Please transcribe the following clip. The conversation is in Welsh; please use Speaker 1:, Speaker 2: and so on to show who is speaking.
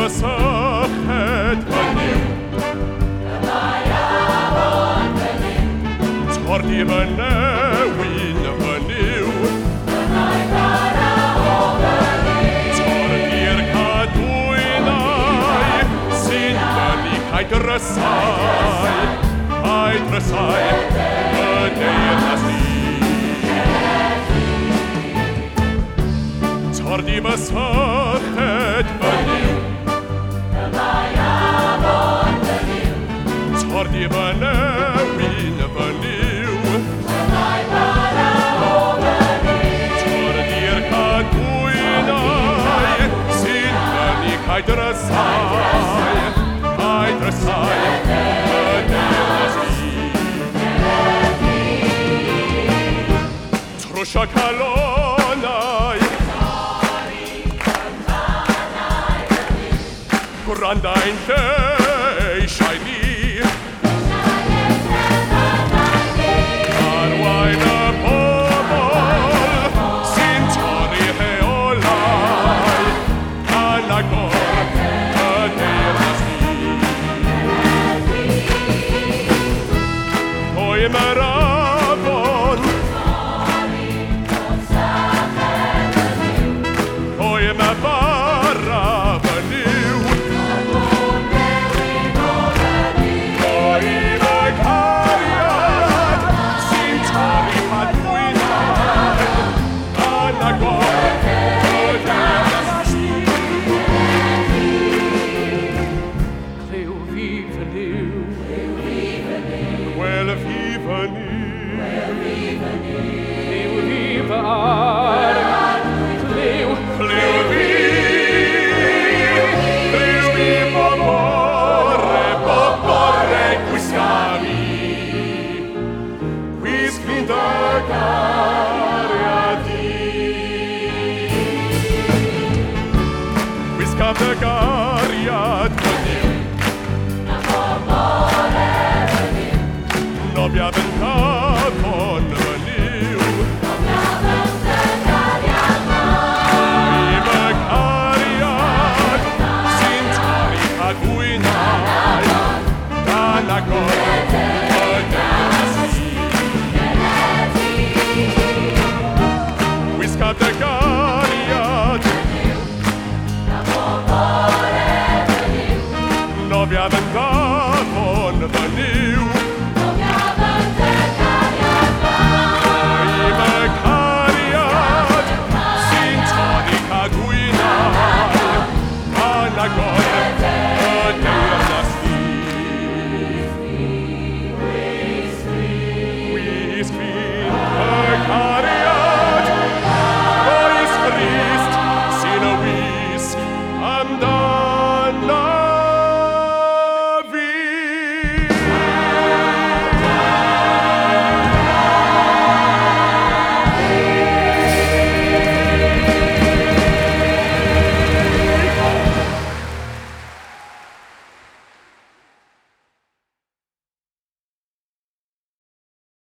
Speaker 1: מסכת בנים צחרתי בנאווין בניו צחרתי ירקדו עיניי סינתני הייתרסאי בדיר נסי צחרתי מסכת בנים צחרתי בנאווין בניו צחרתי ירקדו עיניי סינתני הייתרסאי בדיר נסי צחרושה קלונאי Granda in te shiny Arwaina pomol Sintori heolai Anagor Aderasi Hoi meravon Hoi mevaravon Gariad beniu Nobia ventacon beniu Ime Gariad Sintari haguinai Danagor Aderasi Wisca de Gariad Nobia ventacon beniu